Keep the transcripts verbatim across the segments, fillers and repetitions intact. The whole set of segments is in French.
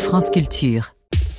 France Culture.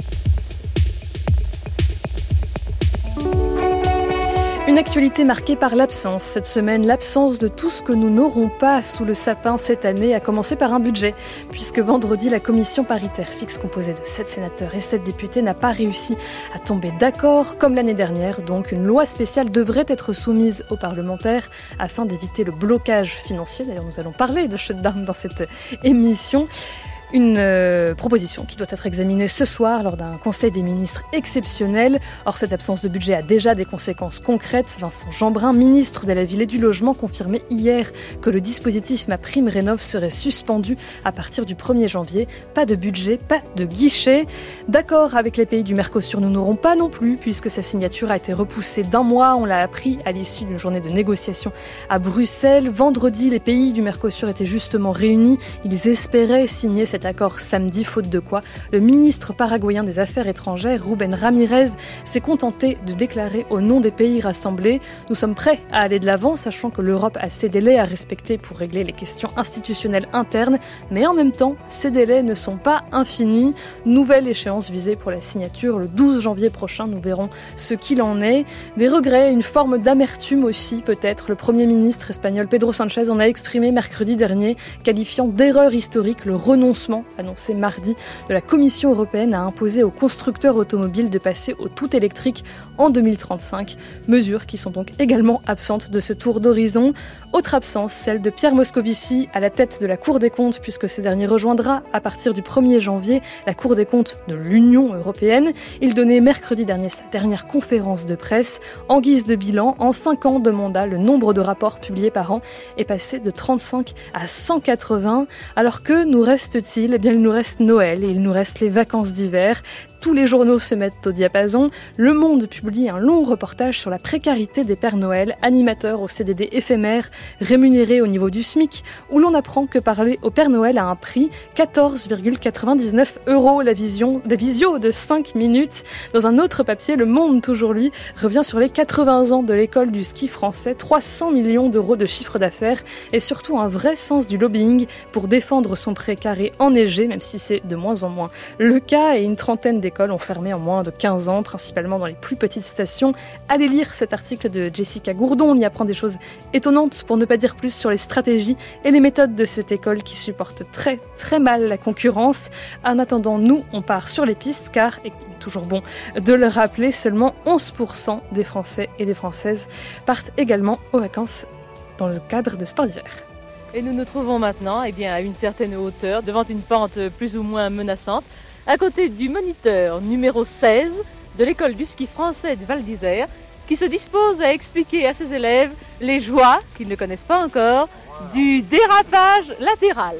Une actualité marquée par l'absence. Cette semaine, l'absence de tout ce que nous n'aurons pas sous le sapin cette année, à commencer par un budget. Puisque vendredi, la commission paritaire fixe composée de sept sénateurs et sept députés n'a pas réussi à tomber d'accord. Comme l'année dernière, donc, une loi spéciale devrait être soumise aux parlementaires afin d'éviter le blocage financier. D'ailleurs, nous allons parler de shutdown dans cette émission. Une euh, proposition qui doit être examinée ce soir lors d'un conseil des ministres exceptionnel. Or, cette absence de budget a déjà des conséquences concrètes. Vincent Jeanbrun, ministre de la Ville et du Logement, confirmait hier que le dispositif MaPrimeRénov' serait suspendu à partir du premier janvier. Pas de budget, pas de guichet. D'accord avec les pays du Mercosur, nous n'aurons pas non plus, puisque sa signature a été repoussée d'un mois. On l'a appris à l'issue d'une journée de négociation à Bruxelles. Vendredi, les pays du Mercosur étaient justement réunis. Ils espéraient signer cette accord samedi, faute de quoi le ministre paraguayen des Affaires étrangères, Rubén Ramírez, s'est contenté de déclarer au nom des pays rassemblés « Nous sommes prêts à aller de l'avant, sachant que l'Europe a ses délais à respecter pour régler les questions institutionnelles internes, mais en même temps, ces délais ne sont pas infinis. Nouvelle échéance visée pour la signature le douze janvier prochain, nous verrons ce qu'il en est. Des regrets, une forme d'amertume aussi peut-être. Le Premier ministre espagnol Pedro Sánchez en a exprimé mercredi dernier, qualifiant d'erreur historique le renoncement annoncé mardi de la Commission européenne à imposer aux constructeurs automobiles de passer au tout électrique en deux mille trente-cinq. Mesures qui sont donc également absentes de ce tour d'horizon. Autre absence, celle de Pierre Moscovici à la tête de la Cour des comptes, puisque ce dernier rejoindra à partir du premier janvier la Cour des comptes de l'Union européenne. Il donnait mercredi dernier sa dernière conférence de presse. En guise de bilan, en cinq ans de mandat, le nombre de rapports publiés par an est passé de trente-cinq à cent quatre-vingts. Alors que nous reste-t-il ? Eh bien, il nous reste Noël et il nous reste les vacances d'hiver. Tous les journaux se mettent au diapason. Le Monde publie un long reportage sur la précarité des Pères Noël, animateurs au C D D éphémère, rémunérés au niveau du SMIC, où l'on apprend que parler au Père Noël a un prix, quatorze virgule quatre-vingt-dix-neuf euros la vision, la visio de cinq minutes. Dans un autre papier, Le Monde, toujours lui, revient sur les quatre-vingts ans de l'école du ski français, trois cents millions d'euros de chiffre d'affaires et surtout un vrai sens du lobbying pour défendre son pré carré enneigé, même si c'est de moins en moins le cas, et une trentaine d'écoles ont fermé en moins de quinze ans, principalement dans les plus petites stations. Allez lire cet article de Jessica Gourdon, on y apprend des choses étonnantes, pour ne pas dire plus, sur les stratégies et les méthodes de cette école qui supporte très très mal la concurrence. En attendant, nous, on part sur les pistes, car, et il est toujours bon de le rappeler, seulement onze pour cent des Français et des Françaises partent également aux vacances dans le cadre de sports d'hiver. Et nous nous trouvons maintenant eh bien, à une certaine hauteur, devant une pente plus ou moins menaçante, à côté du moniteur numéro seize de l'école du ski français de Val d'Isère, qui se dispose à expliquer à ses élèves les joies, qu'ils ne connaissent pas encore, du dérapage latéral.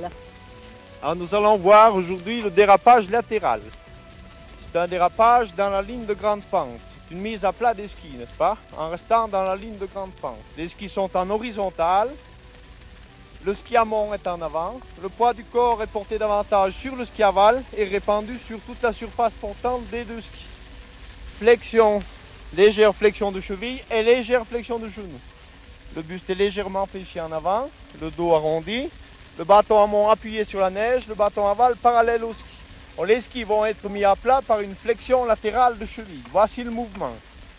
Alors nous allons voir aujourd'hui le dérapage latéral. C'est un dérapage dans la ligne de grande pente. C'est une mise à plat des skis, n'est-ce pas? En restant dans la ligne de grande pente. Les skis sont en horizontal. Le ski amont est en avant, le poids du corps est porté davantage sur le ski aval et répandu sur toute la surface portante des deux skis. Flexion, légère flexion de cheville et légère flexion de genou. Le buste est légèrement fléchi en avant, le dos arrondi, le bâton amont appuyé sur la neige, le bâton aval parallèle au ski. Bon, les skis vont être mis à plat par une flexion latérale de cheville. Voici le mouvement.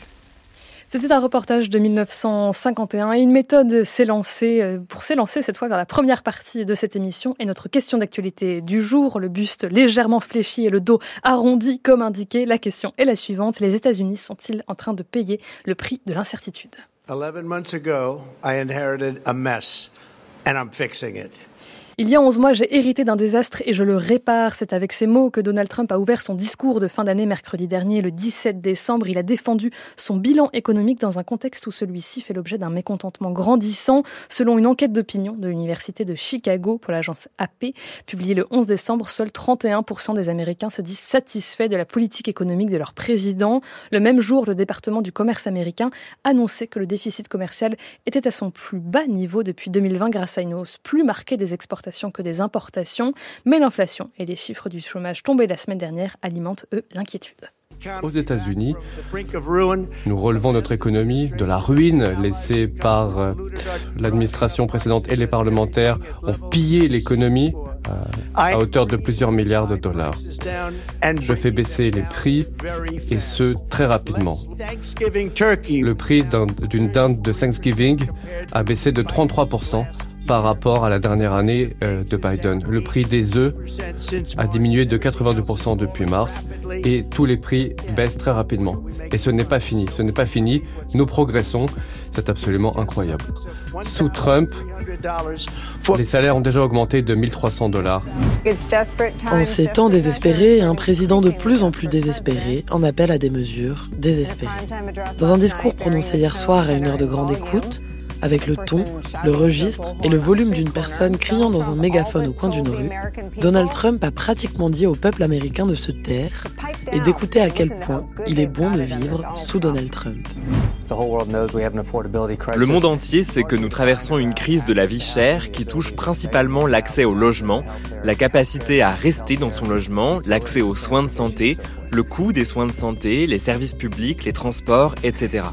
C'était un reportage de mille neuf cent cinquante et un et une méthode s'est lancée pour s'élancer cette fois vers la première partie de cette émission. Et notre question d'actualité du jour, le buste légèrement fléchi et le dos arrondi comme indiqué. La question est la suivante: les États-Unis sont-ils en train de payer le prix de l'incertitude? eleven months ago, I inherited a mess and I'm fixing it. Il y a onze mois, j'ai hérité d'un désastre et je le répare. C'est avec ces mots que Donald Trump a ouvert son discours de fin d'année mercredi dernier, le dix-sept décembre. Il a défendu son bilan économique dans un contexte où celui-ci fait l'objet d'un mécontentement grandissant. Selon une enquête d'opinion de l'Université de Chicago pour l'agence A P, publiée le onze décembre, seuls trente et un pour cent des Américains se disent satisfaits de la politique économique de leur président. Le même jour, le département du commerce américain annonçait que le déficit commercial était à son plus bas niveau depuis deux mille vingt grâce à une hausse plus marquée des exportations que des importations. Mais l'inflation et les chiffres du chômage tombés la semaine dernière alimentent, eux, l'inquiétude. Aux États-Unis, nous relevons notre économie de la ruine laissée par euh, l'administration précédente et les parlementaires ont pillé l'économie euh, à hauteur de plusieurs milliards de dollars. Je fais baisser les prix et ce très rapidement. Le prix d'un, d'une dinde de Thanksgiving a baissé de trente-trois pour cent par rapport à la dernière année euh, de Biden. Le prix des œufs a diminué de quatre-vingt-deux pour cent depuis mars et tous les prix baissent très rapidement. Et ce n'est pas fini, ce n'est pas fini. Nous progressons, c'est absolument incroyable. Sous Trump, les salaires ont déjà augmenté de mille trois cents dollars. En ces temps désespérés, un président de plus en plus désespéré en appelle à des mesures désespérées. Dans un discours prononcé hier soir à une heure de grande écoute, avec le ton, le registre et le volume d'une personne criant dans un mégaphone au coin d'une rue, Donald Trump a pratiquement dit au peuple américain de se taire et d'écouter à quel point il est bon de vivre sous Donald Trump. Le monde entier sait que nous traversons une crise de la vie chère qui touche principalement l'accès au logement, la capacité à rester dans son logement, l'accès aux soins de santé, le coût des soins de santé, les services publics, les transports, et cetera.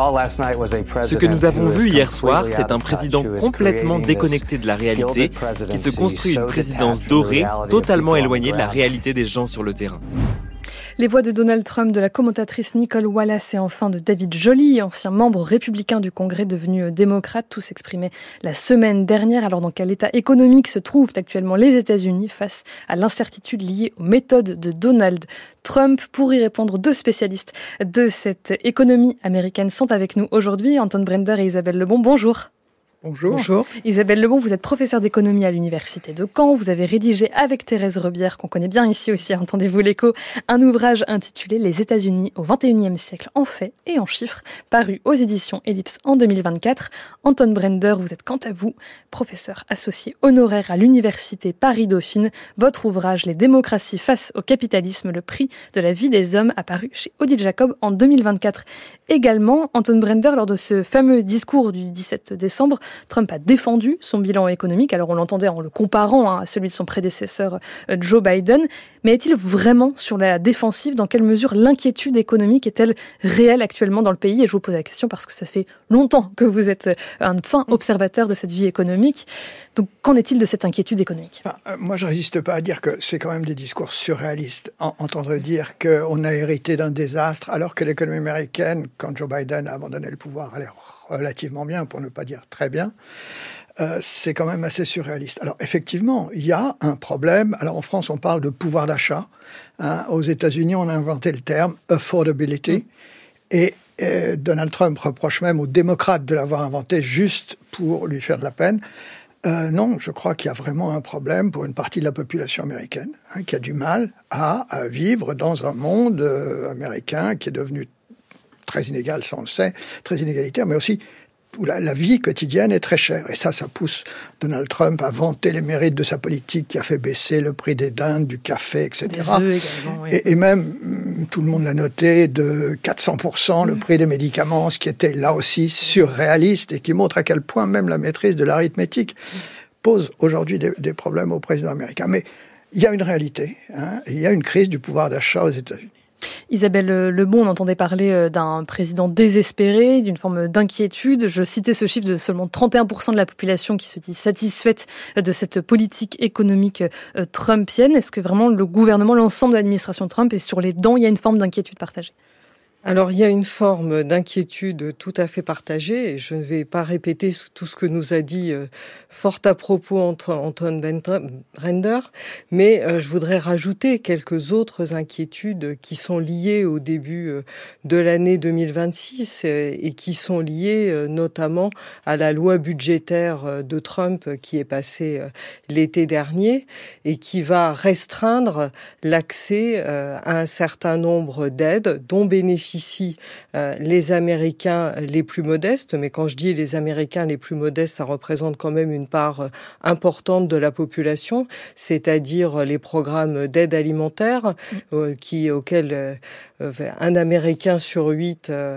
Ce que nous avons vu hier soir, c'est un président complètement déconnecté de la réalité, qui se construit une présidence dorée, totalement éloignée de la réalité des gens sur le terrain. Les voix de Donald Trump, de la commentatrice Nicole Wallace et enfin de David Joly, ancien membre républicain du Congrès devenu démocrate, tous exprimés la semaine dernière. Alors dans quel état économique se trouvent actuellement les États-Unis face à l'incertitude liée aux méthodes de Donald Trump? Pour y répondre, deux spécialistes de cette économie américaine sont avec nous aujourd'hui, Anton Brender et Isabelle Lebon. Bonjour. Bonjour. Bonjour. Isabelle Lebon, vous êtes professeure d'économie à l'Université de Caen. Vous avez rédigé avec Thérèse Rebière, qu'on connaît bien ici aussi, entendez-vous l'écho, un ouvrage intitulé « Les États-Unis au vingt et unième siècle en faits et en chiffres », paru aux éditions Ellipse en deux mille vingt-quatre. Anton Brender, vous êtes quant à vous professeur associé honoraire à l'Université Paris-Dauphine. Votre ouvrage « Les démocraties face au capitalisme, le prix de la vie des hommes » apparu chez Odile Jacob en deux mille vingt-quatre. Également, Anton Brender, lors de ce fameux discours du dix-sept décembre, Trump a défendu son bilan économique. Alors on l'entendait en le comparant hein, à celui de son prédécesseur euh, Joe Biden. Mais est-il vraiment sur la défensive? Dans quelle mesure l'inquiétude économique est-elle réelle actuellement dans le pays? Et je vous pose la question parce que ça fait longtemps que vous êtes un fin observateur de cette vie économique. Donc qu'en est-il de cette inquiétude économique? Enfin, euh, Moi je ne résiste pas à dire que c'est quand même des discours surréalistes. En, entendre dire qu'on a hérité d'un désastre alors que l'économie américaine, quand Joe Biden a abandonné le pouvoir, allait relativement bien, pour ne pas dire très bien. Euh, c'est quand même assez surréaliste. Alors effectivement, il y a un problème. Alors en France, on parle de pouvoir d'achat. Hein. Aux États-Unis, on a inventé le terme affordability. Mmh. Et, et Donald Trump reproche même aux démocrates de l'avoir inventé juste pour lui faire de la peine. Euh, non, je crois qu'il y a vraiment un problème pour une partie de la population américaine hein, qui a du mal à, à vivre dans un monde euh, américain qui est devenu très inégal, ça on le sait, très inégalitaire, mais aussi où la, la vie quotidienne est très chère. Et ça, ça pousse Donald Trump à vanter les mérites de sa politique qui a fait baisser le prix des dindes, du café, et cetera. Des œufs également, oui. et, et même, tout le monde l'a noté, de quatre cents pour cent le prix des médicaments, ce qui était là aussi surréaliste et qui montre à quel point même la maîtrise de l'arithmétique pose aujourd'hui des, des problèmes au président américain. Mais il y a une réalité, hein, il y a une crise du pouvoir d'achat aux États-Unis. Isabelle Lebon, on entendait parler d'un président désespéré, d'une forme d'inquiétude. Je citais ce chiffre de seulement trente et un pour cent de la population qui se dit satisfaite de cette politique économique trumpienne. Est-ce que vraiment le gouvernement, l'ensemble de l'administration Trump est sur les dents? Il y a une forme d'inquiétude partagée? Alors, il y a une forme d'inquiétude tout à fait partagée, et je ne vais pas répéter tout ce que nous a dit euh, fort à propos Anton Brender, mais euh, je voudrais rajouter quelques autres inquiétudes qui sont liées au début euh, de l'année deux mille vingt-six euh, et qui sont liées euh, notamment à la loi budgétaire euh, de Trump euh, qui est passée euh, l'été dernier et qui va restreindre l'accès euh, à un certain nombre d'aides dont bénéficient ici euh, les Américains les plus modestes, mais quand je dis les Américains les plus modestes, ça représente quand même une part euh, importante de la population, c'est-à-dire les programmes d'aide alimentaire euh, qui, auxquels euh, un Américain sur huit euh,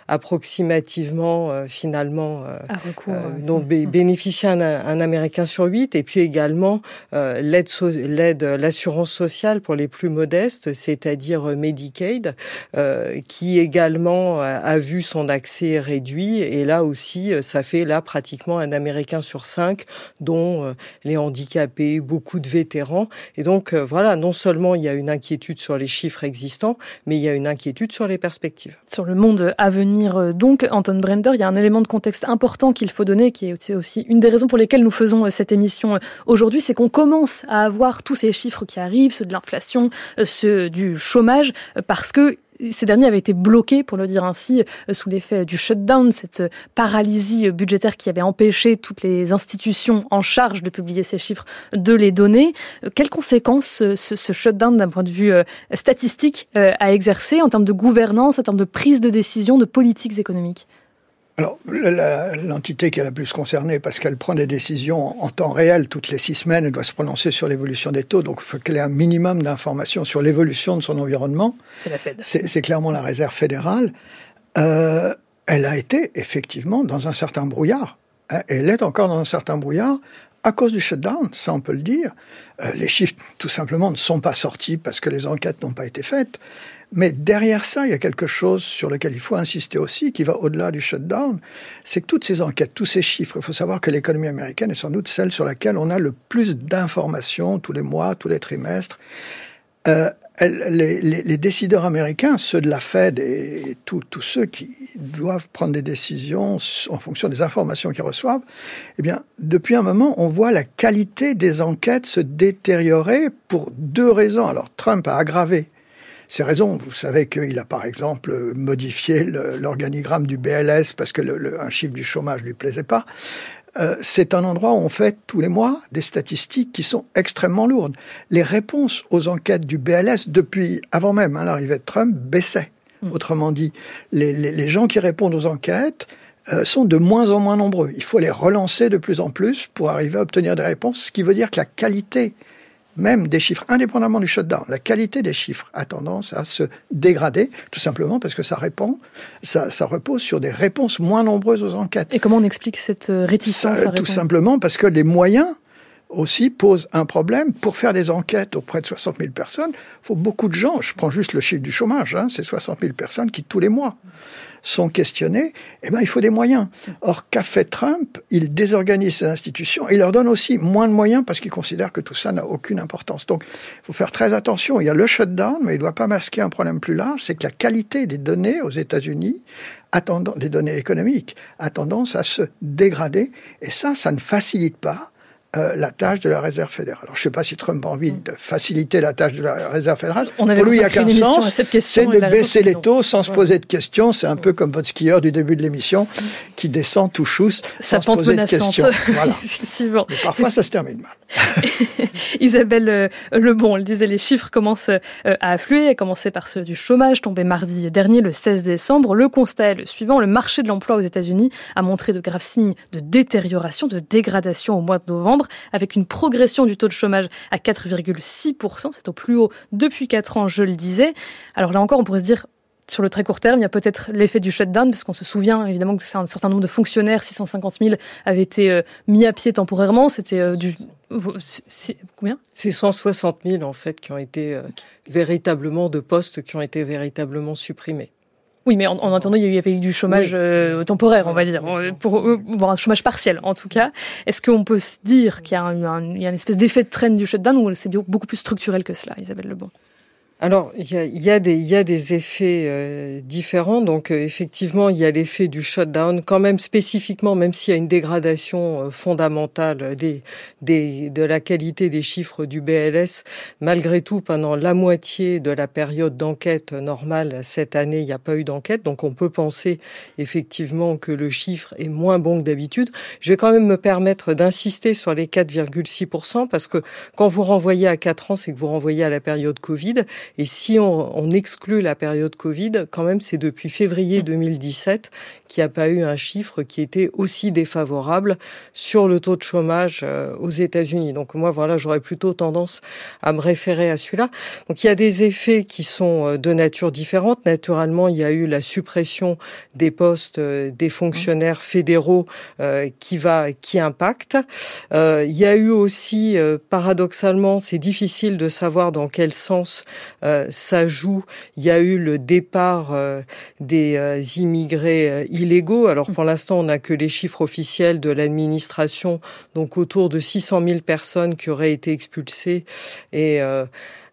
approximativement euh, finalement euh, recours, euh, ouais. donc bé- bénéficier un, un Américain sur huit, et puis également euh, l'aide, so- l'aide, l'assurance sociale pour les plus modestes, c'est-à-dire euh, Medicaid, euh, qui également a, a vu son accès réduit, et là aussi, ça fait là pratiquement un Américain sur cinq, dont euh, les handicapés, beaucoup de vétérans, et donc euh, voilà, non seulement il y a une inquiétude sur les chiffres existants, mais il y a une inquiétude sur les perspectives. Sur le monde à venir, donc, Anton Brender, il y a un élément de contexte important qu'il faut donner, qui est aussi une des raisons pour lesquelles nous faisons cette émission aujourd'hui, c'est qu'on commence à avoir tous ces chiffres qui arrivent, ceux de l'inflation, ceux du chômage, parce que ces derniers avaient été bloqués, pour le dire ainsi, sous l'effet du shutdown, cette paralysie budgétaire qui avait empêché toutes les institutions en charge de publier ces chiffres de les donner. Quelles conséquences ce, ce shutdown, d'un point de vue statistique, a exercé en termes de gouvernance, en termes de prise de décision, de politiques économiques ? Alors, la, l'entité qui est la plus concernée, parce qu'elle prend des décisions en temps réel, toutes les six semaines, elle doit se prononcer sur l'évolution des taux, donc il faut qu'elle ait un minimum d'informations sur l'évolution de son environnement. C'est la Fed. C'est, c'est clairement la Réserve fédérale. Euh, elle a été, effectivement, dans un certain brouillard. Hein, elle est encore dans un certain brouillard à cause du shutdown, ça on peut le dire. Euh, les chiffres, tout simplement, ne sont pas sortis parce que les enquêtes n'ont pas été faites. Mais derrière ça, il y a quelque chose sur lequel il faut insister aussi, qui va au-delà du shutdown, c'est que toutes ces enquêtes, tous ces chiffres, il faut savoir que l'économie américaine est sans doute celle sur laquelle on a le plus d'informations tous les mois, tous les trimestres. Euh, elle, les, les, les décideurs américains, ceux de la Fed et tous ceux qui doivent prendre des décisions en fonction des informations qu'ils reçoivent, eh bien, depuis un moment, on voit la qualité des enquêtes se détériorer pour deux raisons. Alors, Trump a aggravé ces raisons. Vous savez qu'il a, par exemple, modifié le, l'organigramme du B L S parce que le, le, un chiffre du chômage ne lui plaisait pas. Euh, c'est un endroit où on fait tous les mois des statistiques qui sont extrêmement lourdes. Les réponses aux enquêtes du B L S, depuis avant même hein, l'arrivée de Trump, baissaient. Mmh. Autrement dit, les, les, les gens qui répondent aux enquêtes euh, sont de moins en moins nombreux. Il faut les relancer de plus en plus pour arriver à obtenir des réponses, ce qui veut dire que la qualité même des chiffres, indépendamment du shutdown, la qualité des chiffres a tendance à se dégrader, tout simplement parce que ça répond, ça, ça repose sur des réponses moins nombreuses aux enquêtes. Et comment on explique cette réticence ça, à répondre ? Tout simplement parce que les moyens aussi posent un problème. Pour faire des enquêtes auprès de soixante mille personnes, il faut beaucoup de gens. Je prends juste le chiffre du chômage, hein, c'est soixante mille personnes qui, tous les mois, sont questionnées. Eh bien, il faut des moyens. Or, qu'a fait Trump ? Il désorganise ces institutions et il leur donne aussi moins de moyens parce qu'il considère que tout ça n'a aucune importance. Donc, il faut faire très attention. Il y a le shutdown, mais il ne doit pas masquer un problème plus large, c'est que la qualité des données aux États-Unis, attendant, des données économiques, a tendance à se dégrader. Et ça, ça ne facilite pas Euh, la tâche de la Réserve fédérale. Alors, je ne sais pas si Trump a envie de faciliter la tâche de la Réserve fédérale. On avait Pour lui, il n'y a qu'un sens, cette question, c'est de baisser les taux sans ouais. se poser de questions. C'est un peu comme votre skieur du début de l'émission qui descend tout chousse sans se poser de questions. Voilà. Effectivement. Mais parfois, ça se termine mal. Isabelle euh, Lebon, elle disait les chiffres commencent euh, à affluer, à commencer par ceux du chômage, tombé mardi dernier, le seize décembre. Le constat est le suivant, le marché de l'emploi aux États-Unis a montré de graves signes de détérioration, de dégradation au mois de novembre, avec une progression du taux de chômage à quatre virgule six pour cent, c'est au plus haut depuis quatre ans, je le disais. Alors là encore, on pourrait se dire, sur le très court terme, il y a peut-être l'effet du shutdown, parce qu'on se souvient évidemment que c'est un certain nombre de fonctionnaires, six cent cinquante mille, avaient été euh, mis à pied temporairement. C'était euh, du... C'est, combien ? C'est cent soixante mille en fait qui ont été euh, véritablement de postes qui ont été véritablement supprimés. Oui, mais en, en attendant, il y avait eu du chômage oui. euh, temporaire, on va dire, pour, euh, pour un chômage partiel en tout cas. Est-ce qu'on peut se dire qu'il y a, un, un, il y a une espèce d'effet de traîne du shutdown ou c'est beaucoup plus structurel que cela, Isabelle Lebon ? Alors, il y a, il y a des, il y a des effets euh, différents. Donc, euh, effectivement, il y a l'effet du shutdown, quand même spécifiquement, même s'il y a une dégradation euh, fondamentale des, des, de la qualité des chiffres du B L S. Malgré tout, pendant la moitié de la période d'enquête normale cette année, il n'y a pas eu d'enquête. Donc, on peut penser effectivement que le chiffre est moins bon que d'habitude. Je vais quand même me permettre d'insister sur les quatre virgule six pour cent parce que quand vous renvoyez à quatre ans, c'est que vous renvoyez à la période Covid. Et si on, on exclut la période Covid, quand même, c'est depuis février deux mille dix-sept qu'il n'y a pas eu un chiffre qui était aussi défavorable sur le taux de chômage euh, aux États-Unis. Donc moi, voilà, j'aurais plutôt tendance à me référer à celui-là. Donc il y a des effets qui sont de nature différente. Naturellement, il y a eu la suppression des postes euh, des fonctionnaires fédéraux euh, qui va qui impacte. Euh, il y a eu aussi, euh, paradoxalement, c'est difficile de savoir dans quel sens euh, ça joue. Il y a eu le départ euh, des euh, immigrés euh, illégaux. Alors pour l'instant, on n'a que les chiffres officiels de l'administration, donc autour de six cent mille personnes qui auraient été expulsées et euh,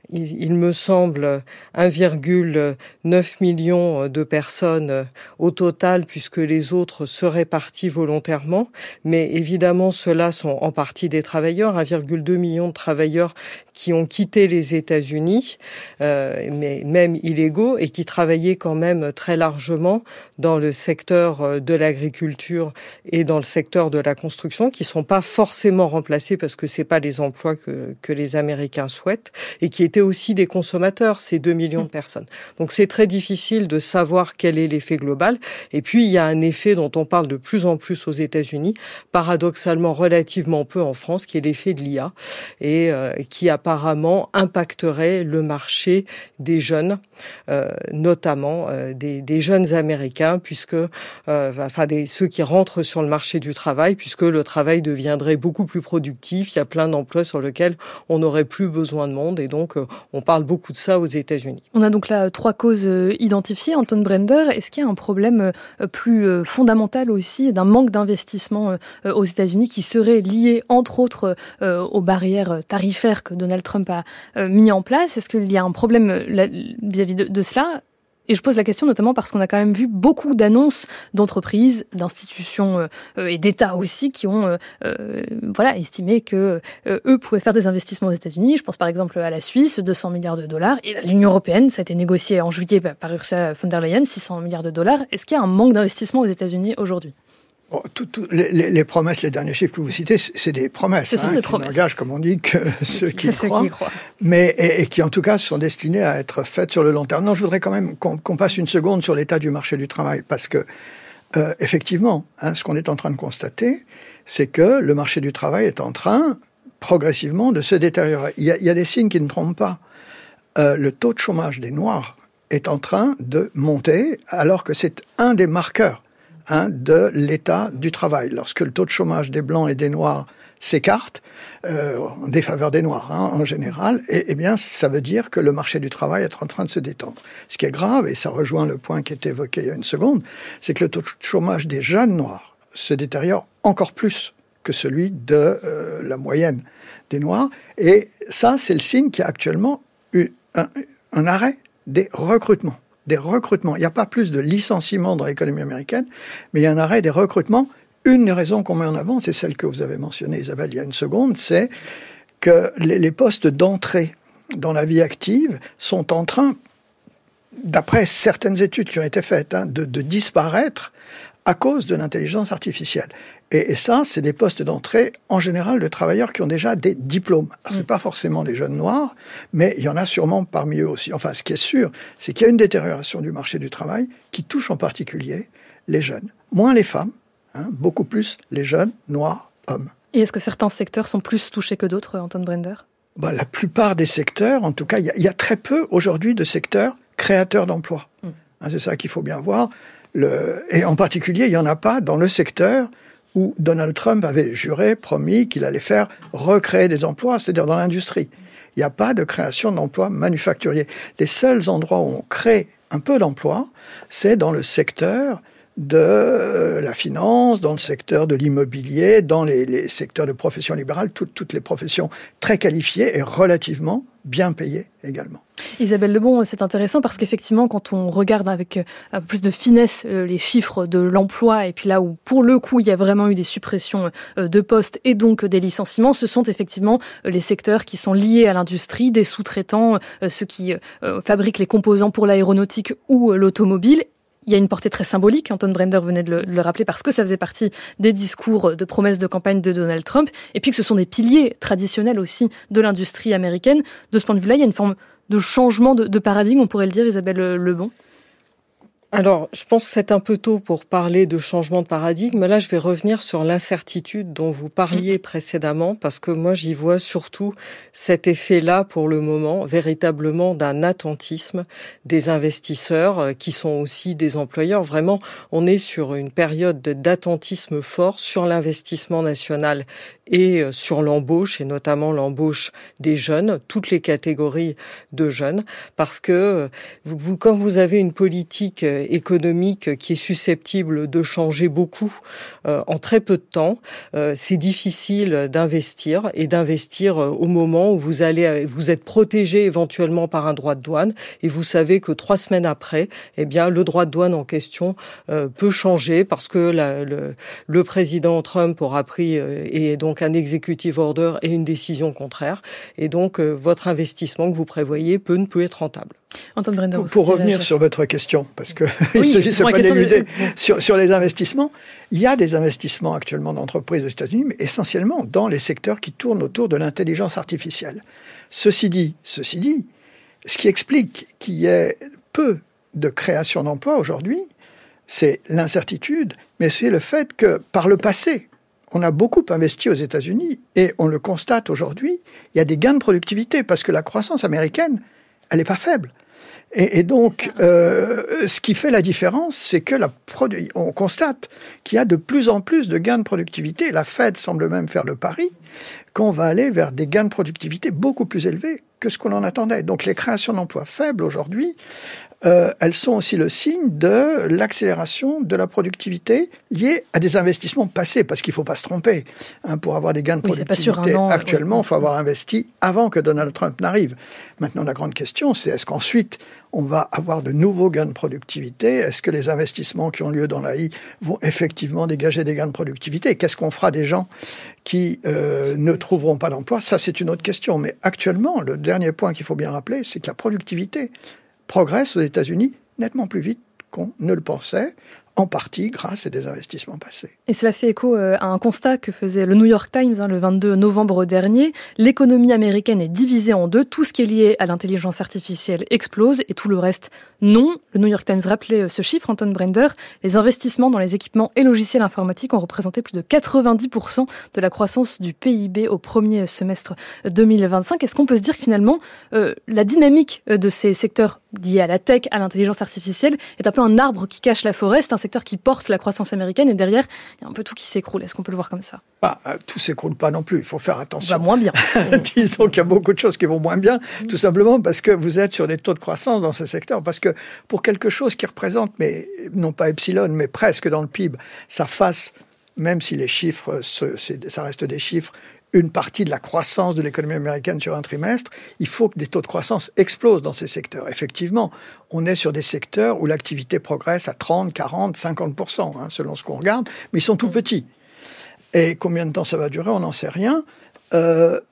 il me semble un virgule neuf million de personnes au total, puisque les autres seraient partis volontairement. Mais évidemment, ceux-là sont en partie des travailleurs, un virgule deux million de travailleurs qui ont quitté les États-Unis, euh, mais même illégaux, et qui travaillaient quand même très largement dans le secteur de l'agriculture et dans le secteur de la construction, qui ne sont pas forcément remplacés parce que c'est pas les emplois que, que les Américains souhaitent, et qui étaient aussi des consommateurs, ces deux millions de personnes. Donc c'est très difficile de savoir quel est l'effet global. Et puis il y a un effet dont on parle de plus en plus aux États-Unis, paradoxalement relativement peu en France, qui est l'effet de l'I A, et euh, qui apparemment impacterait le marché des jeunes, euh, notamment euh, des, des jeunes Américains, puisque euh, enfin des, ceux qui rentrent sur le marché du travail, puisque le travail deviendrait beaucoup plus productif. Il y a plein d'emplois sur lesquels on n'aurait plus besoin de monde, et donc euh, on parle beaucoup de ça aux États-Unis. On a donc là trois causes identifiées. Anton Brender, est-ce qu'il y a un problème plus fondamental aussi d'un manque d'investissement aux États-Unis qui serait lié entre autres aux barrières tarifaires que Donald Trump a mis en place? Est-ce qu'il y a un problème vis-à-vis de, de cela? Et je pose la question notamment parce qu'on a quand même vu beaucoup d'annonces d'entreprises, d'institutions euh, et d'États aussi qui ont euh, euh, voilà, estimé que euh, eux pouvaient faire des investissements aux États-Unis. Je pense par exemple à la Suisse, deux cents milliards de dollars. Et l'Union européenne, ça a été négocié en juillet par Ursula von der Leyen, six cents milliards de dollars. Est-ce qu'il y a un manque d'investissement aux États-Unis aujourd'hui? Bon, tout, tout, les, les promesses, les derniers chiffres que vous citez, c'est des promesses. Ce sont hein, des promesses. Qui n'engagent, comme on dit, que ceux qui, ceux croient, qui croient. Mais, et, et qui, en tout cas, sont destinés à être faites sur le long terme. Non, je voudrais quand même qu'on qu'on passe une seconde sur l'état du marché du travail, parce que, euh, effectivement, hein, ce qu'on est en train de constater, c'est que le marché du travail est en train, progressivement, de se détériorer. Il y a, il y a des signes qui ne trompent pas. Euh, le taux de chômage des Noirs est en train de monter, alors que c'est un des marqueurs Hein, de l'état du travail. Lorsque le taux de chômage des Blancs et des Noirs s'écarte, euh, en défaveur des Noirs hein, en général, et, eh bien ça veut dire que le marché du travail est en train de se détendre. Ce qui est grave, et ça rejoint le point qui était évoqué il y a une seconde, c'est que le taux de chômage des jeunes Noirs se détériore encore plus que celui de euh, la moyenne des Noirs. Et ça, c'est le signe qu'il y a actuellement eu un, un arrêt des recrutements. Des recrutements. Il n'y a pas plus de licenciements dans l'économie américaine, mais il y a un arrêt des recrutements. Une des raisons qu'on met en avant, c'est celle que vous avez mentionnée, Isabelle, il y a une seconde, c'est que les, les postes d'entrée dans la vie active sont en train, d'après certaines études qui ont été faites, hein, de, de disparaître à cause de l'intelligence artificielle. Et, et ça, c'est des postes d'entrée, en général, de travailleurs qui ont déjà des diplômes. Alors, c'est pas forcément les jeunes noirs, mais il y en a sûrement parmi eux aussi. Enfin, ce qui est sûr, c'est qu'il y a une détérioration du marché du travail qui touche en particulier les jeunes. Moins les femmes, hein, beaucoup plus les jeunes, noirs, hommes. Et est-ce que certains secteurs sont plus touchés que d'autres, Anton Brender? Ben, la plupart des secteurs, en tout cas, il y, y a très peu aujourd'hui de secteurs créateurs d'emplois. Mm. Hein, c'est ça qu'il faut bien voir. Le, et en particulier, il n'y en a pas dans le secteur où Donald Trump avait juré, promis qu'il allait faire recréer des emplois, c'est-à-dire dans l'industrie. Il n'y a pas de création d'emplois manufacturiers. Les seuls endroits où on crée un peu d'emplois, c'est dans le secteur de la finance, dans le secteur de l'immobilier, dans les, les secteurs de professions libérales, tout, toutes les professions très qualifiées et relativement bien payées également. Isabelle Lebon, c'est intéressant parce qu'effectivement, quand on regarde avec euh, plus de finesse euh, les chiffres de l'emploi, et puis là où, pour le coup, il y a vraiment eu des suppressions euh, de postes et donc des licenciements, ce sont effectivement euh, les secteurs qui sont liés à l'industrie, des sous-traitants, euh, ceux qui euh, fabriquent les composants pour l'aéronautique ou euh, l'automobile. il y a une portée très symbolique, Anton Brender venait de le, de le rappeler, parce que ça faisait partie des discours de promesses de campagne de Donald Trump, et puis que ce sont des piliers traditionnels aussi de l'industrie américaine. De ce point de vue-là, il y a une forme de changement de, de paradigme, on pourrait le dire, Isabelle Lebon. Alors, je pense que c'est un peu tôt pour parler de changement de paradigme. Là, je vais revenir sur l'incertitude dont vous parliez précédemment, parce que moi, j'y vois surtout cet effet-là, pour le moment, véritablement d'un attentisme des investisseurs, qui sont aussi des employeurs. Vraiment, on est sur une période d'attentisme fort sur l'investissement national et sur l'embauche, et notamment l'embauche des jeunes, toutes les catégories de jeunes, parce que vous, quand vous avez une politique économique qui est susceptible de changer beaucoup euh, en très peu de temps, euh, c'est difficile d'investir et d'investir au moment où vous allez, vous êtes protégé éventuellement par un droit de douane, et vous savez que trois semaines après, eh bien, le droit de douane en question euh, peut changer parce que la, le, le président Trump aura pris euh, et donc un executive order et une décision contraire, et donc euh, votre investissement que vous prévoyez peut ne plus être rentable. Anton Brender, pour, pour revenir réagir sur votre question, parce que oui, il ne s'agissait pas d'éluder, de... sur, sur les investissements, il y a des investissements actuellement d'entreprises aux États-Unis, mais essentiellement dans les secteurs qui tournent autour de l'intelligence artificielle. Ceci dit, ceci dit, ce qui explique qu'il y ait peu de création d'emplois aujourd'hui, c'est l'incertitude, mais c'est le fait que par le passé, on a beaucoup investi aux États-Unis, et on le constate aujourd'hui, il y a des gains de productivité, parce que la croissance américaine, elle n'est pas faible. Et, et donc, euh, ce qui fait la différence, c'est que la produ- on constate qu'il y a de plus en plus de gains de productivité. La Fed semble même faire le pari qu'on va aller vers des gains de productivité beaucoup plus élevés que ce qu'on en attendait. Donc, les créations d'emplois faibles aujourd'hui, euh, elles sont aussi le signe de l'accélération de la productivité liée à des investissements passés, parce qu'il ne faut pas se tromper. Hein, pour avoir des gains de oui, productivité an, actuellement, il oui. faut avoir investi avant que Donald Trump n'arrive. Maintenant, la grande question, c'est est-ce qu'ensuite, on va avoir de nouveaux gains de productivité? Est-ce que les investissements qui ont lieu dans l'A I vont effectivement dégager des gains de productivité? Qu'est-ce qu'on fera des gens qui euh, ne trouveront pas d'emploi? Ça, c'est une autre question. Mais actuellement, le dernier point qu'il faut bien rappeler, c'est que la productivité progresse aux États-Unis nettement plus vite qu'on ne le pensait, en partie grâce à des investissements passés. Et cela fait écho à un constat que faisait le New York Times hein, le vingt-deux novembre dernier. L'économie américaine est divisée en deux. Tout ce qui est lié à l'intelligence artificielle explose et tout le reste, non. Le New York Times rappelait ce chiffre, Anton Brender. Les investissements dans les équipements et logiciels informatiques ont représenté plus de quatre-vingt-dix pour cent de la croissance du P I B au premier semestre deux mille vingt-cinq. Est-ce qu'on peut se dire que finalement, euh, la dynamique de ces secteurs liés à la tech, à l'intelligence artificielle, est un peu un arbre qui cache la forêt? C'est un secteur qui porte la croissance américaine, et derrière, il y a un peu tout qui s'écroule. Est-ce qu'on peut le voir comme ça? Bah, tout s'écroule pas non plus, il faut faire attention. Va moins bien. Disons qu'il y a beaucoup de choses qui vont moins bien, tout simplement parce que vous êtes sur des taux de croissance dans ce secteur. Parce que pour quelque chose qui représente, mais non pas epsilon, mais presque dans le P I B, ça fasse, même si les chiffres, ça reste des chiffres, une partie de la croissance de l'économie américaine sur un trimestre, il faut que des taux de croissance explosent dans ces secteurs. Effectivement, on est sur des secteurs où l'activité progresse à trente, quarante, cinquante pour cent, hein, selon ce qu'on regarde, mais ils sont tout petits. Et combien de temps ça va durer, on n'en sait rien. Euh,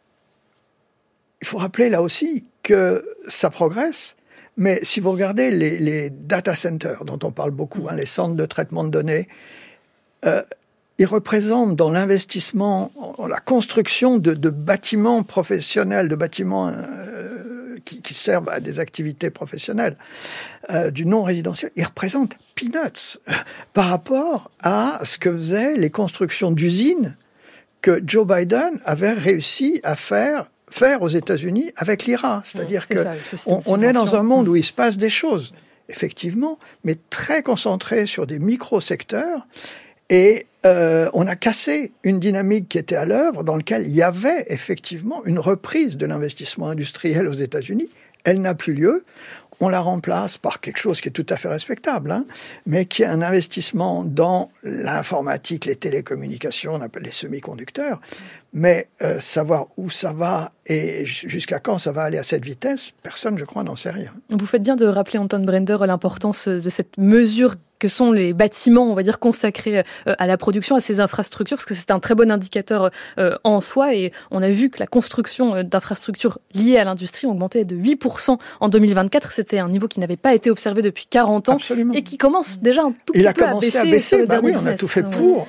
il faut rappeler là aussi que ça progresse, mais si vous regardez les, les data centers, dont on parle beaucoup, hein, les centres de traitement de données, euh, ils représentent dans l'investissement, la construction de, de bâtiments professionnels, de bâtiments euh, qui, qui servent à des activités professionnelles, euh, du non-résidentiel, ils représentent peanuts euh, par rapport à ce que faisaient les constructions d'usines que Joe Biden avait réussi à faire, faire aux États-Unis avec l'I R A. C'est-à-dire C'est qu'on on est dans un monde où il se passe des choses, effectivement, mais très concentrées sur des micro-secteurs. Et euh, on a cassé une dynamique qui était à l'œuvre, dans laquelle il y avait effectivement une reprise de l'investissement industriel aux États-Unis. Elle n'a plus lieu. On la remplace par quelque chose qui est tout à fait respectable, hein, mais qui est un investissement dans l'informatique, les télécommunications, on appelle les semi-conducteurs. Mais euh, savoir où ça va et jusqu'à quand ça va aller à cette vitesse, personne, je crois, n'en sait rien. Vous faites bien de rappeler, Anton Brender, l'importance de cette mesure que sont les bâtiments, on va dire, consacrés à la production, à ces infrastructures, parce que c'est un très bon indicateur en soi. Et on a vu que la construction d'infrastructures liées à l'industrie augmentait de huit pour cent en deux mille vingt-quatre. C'était un niveau qui n'avait pas été observé depuis quarante ans. Absolument. Et qui commence déjà un tout Il petit peu à baisser. à baisser. Sur le bah dernier oui, on a tout fait Donc, pour.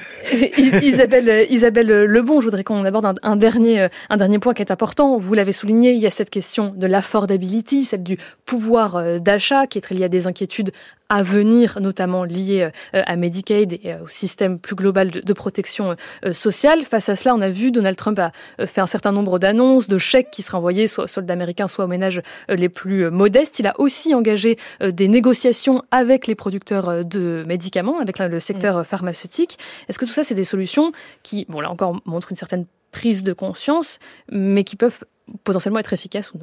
Isabelle, Isabelle Lebon, je voudrais qu'on aborde un, un, dernier, un dernier point qui est important. Vous l'avez souligné, il y a cette question de l'affordability, celle du pouvoir d'achat, qui est très liée à des inquiétudes à venir, notamment liées à Medicaid et au système plus global de, de protection sociale. Face à cela, on a vu Donald Trump a fait un certain nombre d'annonces, de chèques qui seraient envoyés soit aux soldats américains, soit aux ménages les plus modestes. Il a aussi engagé des négociations avec les producteurs de médicaments, avec le secteur pharmaceutique. Est-ce que tout ça, c'est des solutions qui, bon là encore, montrent une certaine prise de conscience, mais qui peuvent potentiellement être efficaces ou non ?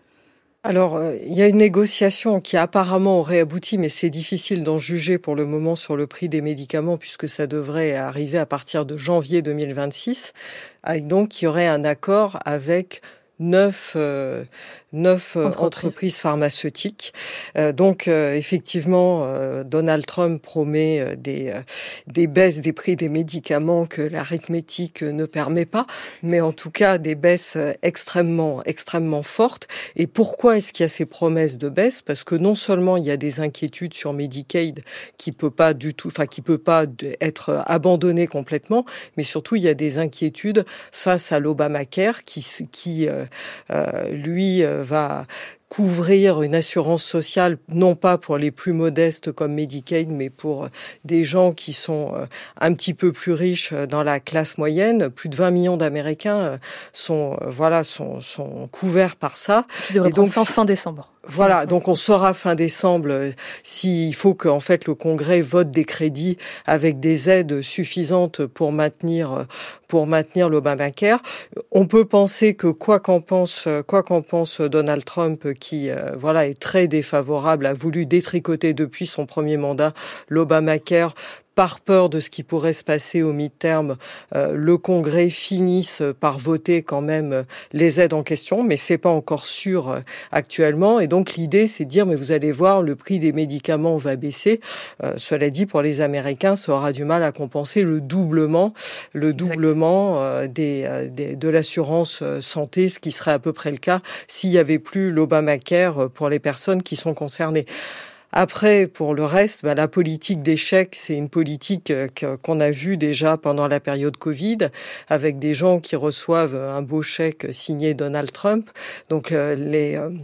Alors, euh, il y a une négociation qui apparemment aurait abouti, mais c'est difficile d'en juger pour le moment sur le prix des médicaments, puisque ça devrait arriver à partir de janvier deux mille vingt-six. Et donc, il y aurait un accord avec neuf, euh, neuf euh, entreprises. entreprises pharmaceutiques. Euh, donc, euh, effectivement, euh, Donald Trump promet euh, des, euh, des baisses des prix des médicaments que l'arithmétique euh, ne permet pas, mais en tout cas des baisses euh, extrêmement, extrêmement fortes. Et pourquoi est-ce qu'il y a ces promesses de baisse ? Parce que non seulement il y a des inquiétudes sur Medicaid qui peut pas du tout, enfin qui peut pas être abandonné complètement, mais surtout il y a des inquiétudes face à l'Obamacare qui, qui euh, euh, lui euh, va couvrir une assurance sociale, non pas pour les plus modestes comme Medicaid, mais pour des gens qui sont un petit peu plus riches dans la classe moyenne. Plus de vingt millions d'Américains sont, voilà, sont, sont couverts par ça. Qui devrait prendre fin fin décembre. Voilà, donc on saura fin décembre s'il faut que en fait le Congrès vote des crédits avec des aides suffisantes pour maintenir pour maintenir l'Obamacare. On peut penser que quoi qu'en pense quoi qu'en pense Donald Trump, qui euh, voilà est très défavorable, a voulu détricoter depuis son premier mandat l'Obamacare par peur de ce qui pourrait se passer au mi-terme, euh, le Congrès finisse par voter quand même les aides en question, mais c'est pas encore sûr euh, actuellement. Et donc l'idée, c'est de dire, mais vous allez voir, le prix des médicaments va baisser. Euh, cela dit, pour les Américains, ça aura du mal à compenser le doublement, le doublement euh, des, euh, des, de l'assurance santé, ce qui serait à peu près le cas s'il y avait plus l'Obamacare pour les personnes qui sont concernées. Après, pour le reste, bah, la politique des chèques, c'est une politique que, qu'on a vue déjà pendant la période Covid, avec des gens qui reçoivent un beau chèque signé Donald Trump. Donc euh, les euh,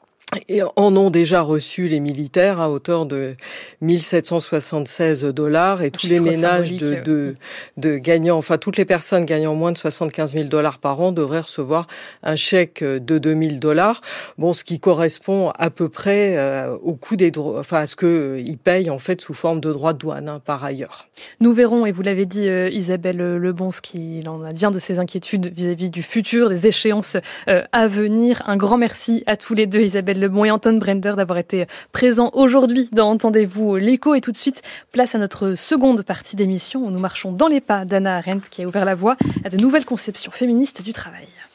et en ont déjà reçu les militaires à hauteur de mille sept cent soixante-seize dollars et tous les ménages de, de, de gagnants, enfin toutes les personnes gagnant moins de soixante-quinze mille dollars par an devraient recevoir un chèque de deux mille dollars. Bon, ce qui correspond à peu près euh, au coût des droits, enfin à ce qu'ils payent en fait sous forme de droits de douane hein, par ailleurs. Nous verrons, et vous l'avez dit euh, Isabelle Lebon, ce qu'il en advient de ces inquiétudes vis-à-vis du futur, des échéances euh, à venir. Un grand merci à tous les deux, Isabelle Lebon et Anton Brender, d'avoir été présents aujourd'hui dans Entendez-vous l'écho. Et tout de suite, place à notre seconde partie d'émission où nous marchons dans les pas d'Hannah Arendt qui a ouvert la voie à de nouvelles conceptions féministes du travail.